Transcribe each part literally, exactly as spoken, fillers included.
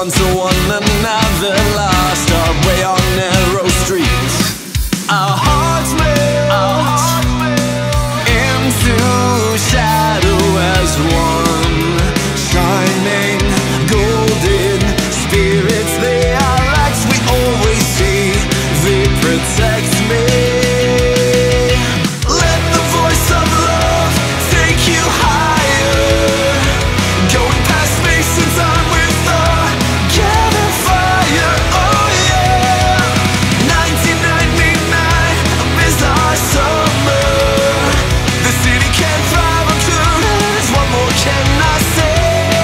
drawn to one another, lost our way on narrow streets. Our hearts melt into shadow as one, shining golden spirits. They are lights we always see, they protect me. Let the voice of love take you higher, going past space and time with the gathered fire. Oh yeah, nineteen ninety-nine is our summer. The city can't thrive on courage. What more can I say?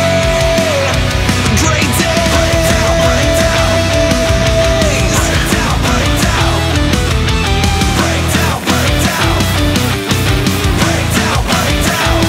Great days. Break down, break down. Break down, break down. Break down, break down. Break down, break down.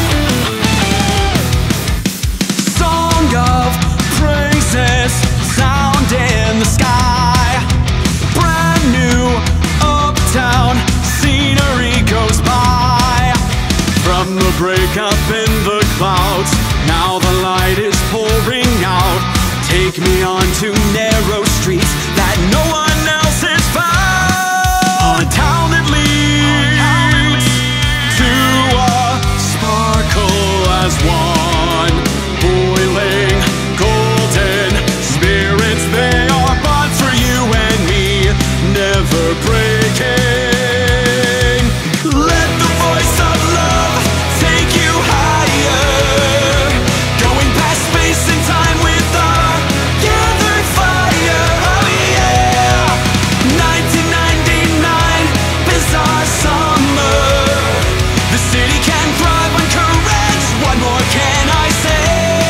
Song of praises sound in the sky. Brand new uptown scenery goes by. From the breakup in the clouds, now the light is pouring out. Take me onto narrow streets that no one else has found. A town that leads to a sparkle as one. Boiling golden spirits, they are born for you and me, never breaking. Let the voice of love take you higher, going past space and time with our gathered fire. Oh yeah, nineteen ninety-nine is our summer. The city can thrive on courage. What more can I say?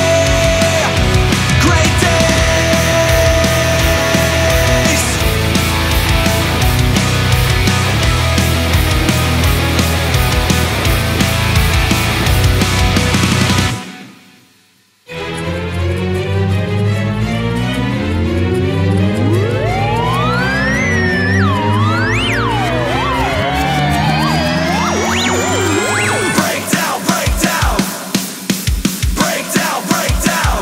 Great days. Break down, break down. Break down, break down.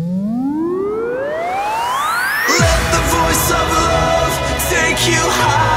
Let the voice of love take you high.